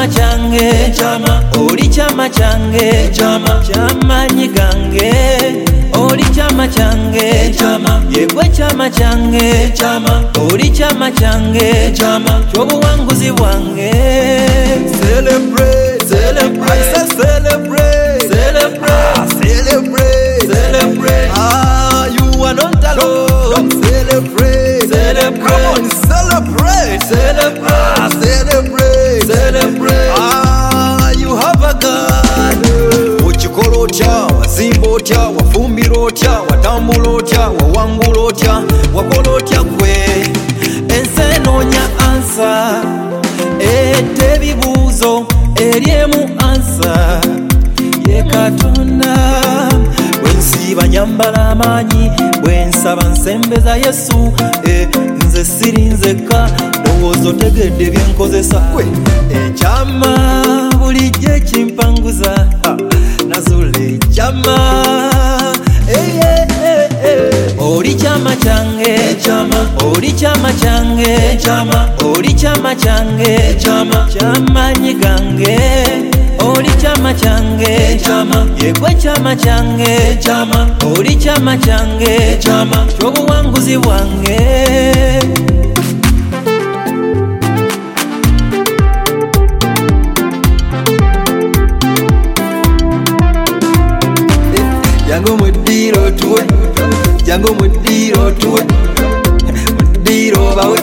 chama change chama, oli chama change chama, chama nyigange, oli chama change chama, yegwe chama change chama, oli chama change chama, chobuwanguzi bwange. Celebrate, celebrate, I say celebrate, Celebrate, celebrate, celebrate. you are not alone. Celebrate, Celebrate. come on, celebrate, Celebrate. celebrate, Celebrate. you have a God. Uchikola otya, wazimba otya, wafumbira otya, watambula otya, wawangula otya, wakola otya gwe. Ense noonya ansa, ete ebibuuzo eryemu ansa, ye Katonda. Bwensiiba nyambala amaanyi, bwensaba nsembeza Yesu, nze siri nzekka, ndowooza otegedde byenkozesa. Ekyama bulijjo ekimpanguza, nazuula ekyama. Oli chama change chama, oli chama change chama, oli chama change chama, chama nyigange, oli chama change chama, yegwe chama change chama, oli chama change chama, chobuwanguzi bwange. Jango mudiro tuwe, jango mudiro tuwe, mudiro bawe,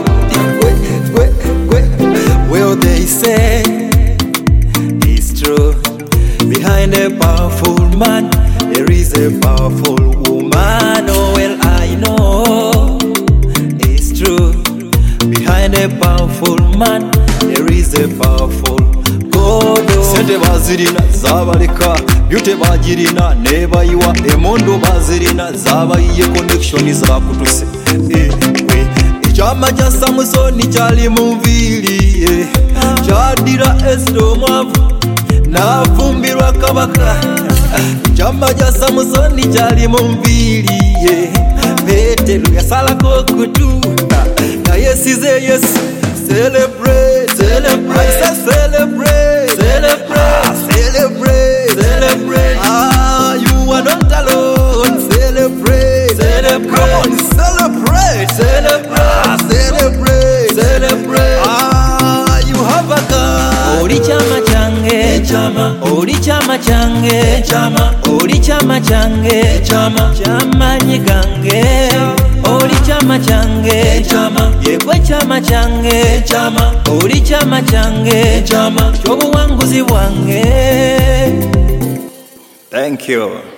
Well, they say it's true. Behind a powerful man, there is a powerful woman. Oh, well, I know it's true. Behind a powerful man, there is a powerful God. Oh. Sente bazirina zabaleka, byute bagirina nebayiwa, emondo bazirina zabayiye connection zakutuse. Ekyama kya Samusoni kyali mu nviiri, kyadira Esita omwavu n'afumbirwa kabaka. Ekyama kya Samusoni kyali mu nviiri, Peetero yasalako okutu nga yesize Yesu. Celebrate, celebrate, I say celebrate, Celebrate, celebrate, celebrate. you are not alone. Celebrate, Celebrate. come on, celebrate, Celebrate. celebrate, Celebrate. you have a God. Oli chama change chama, oli chama change chama, oli chama change chama, chama nyigange, oli chama change chama, yegwe chama change chama, oli chama change chama, chobuwanguzi bwange. Thank you.